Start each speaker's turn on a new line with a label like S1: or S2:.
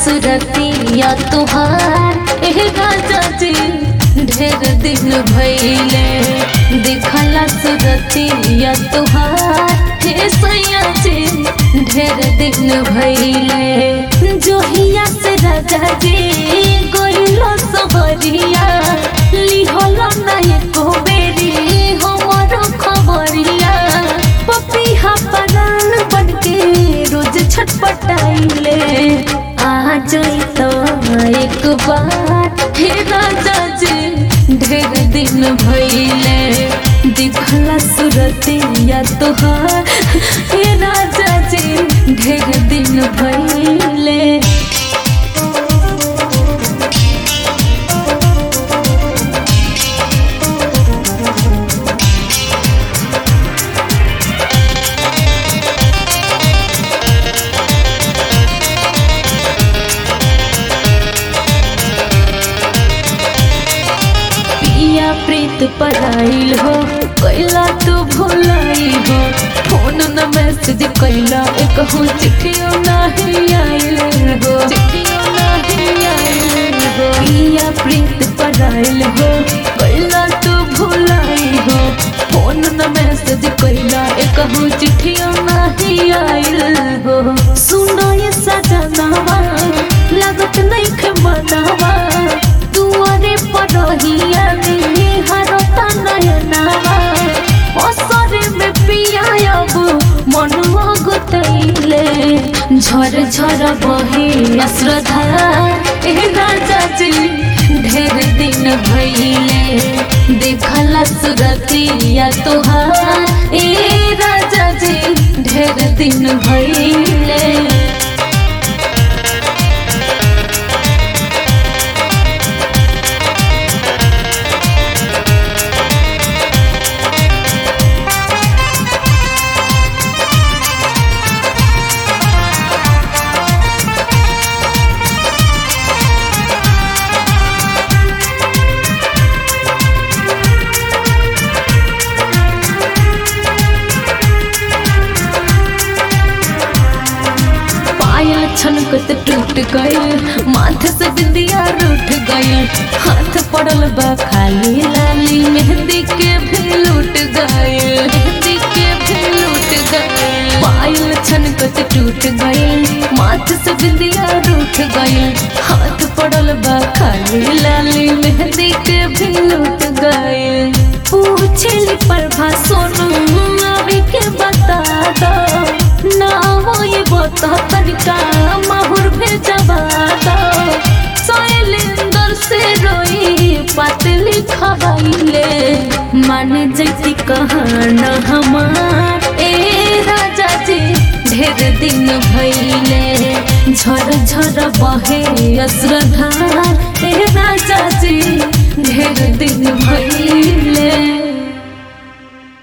S1: सुरतिया तुहार एह राजा जी ढेर दिन भइले देखला सुरतिया तुहार हे सैया जी ढेर दिन भइले जोहिया से राजा जी गइलो सबरिया लिहल ना एको बेरी हमरो खबरिया पपिहा परान बनके रोज छटपटाइले आ जाई तो एक बार हे राजा जी ढेर दिन भइले दिखला सुरतिया तोहार हे राजा जी ढेर दिन भइले प्रीत पराइल हो कैला तू भुलाई हो फोन न मैसेज कैला एक हो चिट्ठियों नहीं आइल हो चिट्ठियों नहीं आइल हो पिया प्रीत पराइल हो कैला तू भुलाई हो फोन न मैसेज कैला एक हो चिट्ठियों नहीं आइल हो सुनो ये सजनावा लागत नहीं के मनावा दुआरे पर रहिया झर झर बहे अश्रद्धा एह राजा जी ढेर दिन भइले देखला सुरतिया तोहार ए राजा जी ढेर दिन भइले छनकत टूट गइल माथे से बिंदिया रूठ गइल हाथ पड़ल बा खाली लाली मेहंदी के भी लूट गइल मेहंदी के भी लूट गइल पायल छनकत टूट गइल माथे से बिंदिया रूठ गइल हाथ पड़ल बा खाली लाली मेहंदी के भी लूट गइल पूछली प्रभा सोनू अभी के बता दो ना वो ये बता तनिका माहुर भेजवा दो शैलेंद्र से रोई पतली खवाइले मान जैती कहाना हमार ए राजा जी ढेर दिन भइले झर झर बहे अश्रद्धा ए राजा जी ढेर दिन भइले।